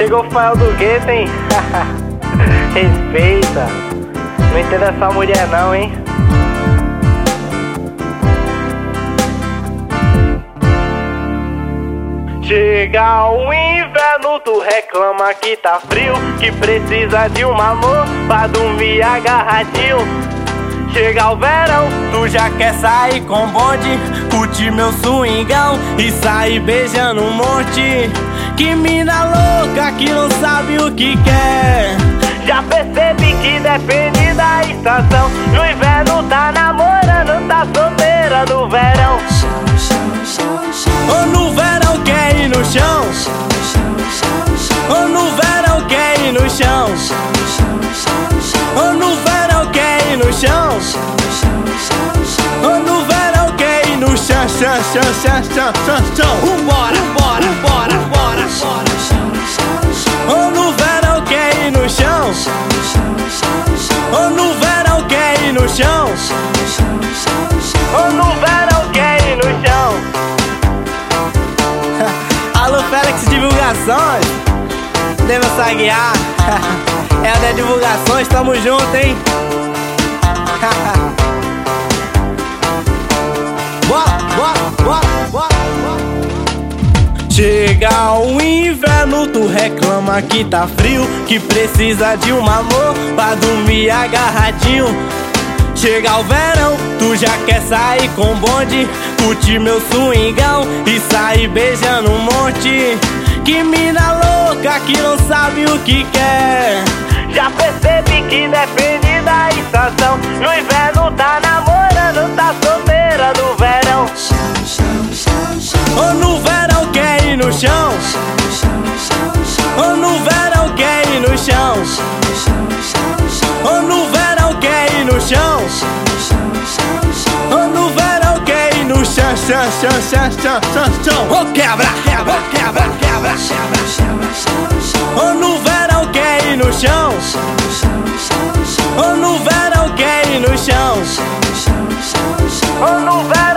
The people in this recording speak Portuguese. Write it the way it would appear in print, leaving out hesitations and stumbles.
Chegou o Fael do gueto, hein? Respeita. Não entendo essa mulher não, hein? Chega o inverno, tu reclama que tá frio, que precisa de um amor pra dormir agarradinho. Chega o verão, tu já quer sair com bonde, curtir meu swingão e sair beijando um monte. Que mina louca que não sabe o que quer. Já percebi que depende da estação. No inverno tá namorando, tá solteira no verão. Ou no verão quer ir no chão. Ou no verão quer ir no chão. Ou no verão quer ir no chão. Ou no verão quer ir no chão, chão, chão, chão, chão, chão, chão. Bora, bora, bora, bora, bora. Ou no verão quer ir no chão. Ou no verão quer ir no chão. Ou no verão quer ir no chão. Alô, Félix Divulgações, Deus Aguiar. É a da Divulgações, tamo junto, hein? Bora, bora, bora, bora, bora. Chega o inverno, tu reclama que tá frio, que precisa de um amor pra dormir agarradinho. Chega o verão, tu já quer sair com bonde, curtir meu swingão e sair beijando um monte. Que mina louca que não sabe o que quer. Já percebi que depende da estação. No inverno tá namorando, tá solteira no verão. Ou no verão quer ir no chão. Ou no verão quer ir no chão. Ou no verão quer ir no chão. Ou no verão quer ir no chão, chão, chão, chão, chão, chão, chão. Ô quebra, quebra, quebra, quebra, quebra. Ou no verão quer ir no chão. Ou no verão quer ir no chão. Ou no verão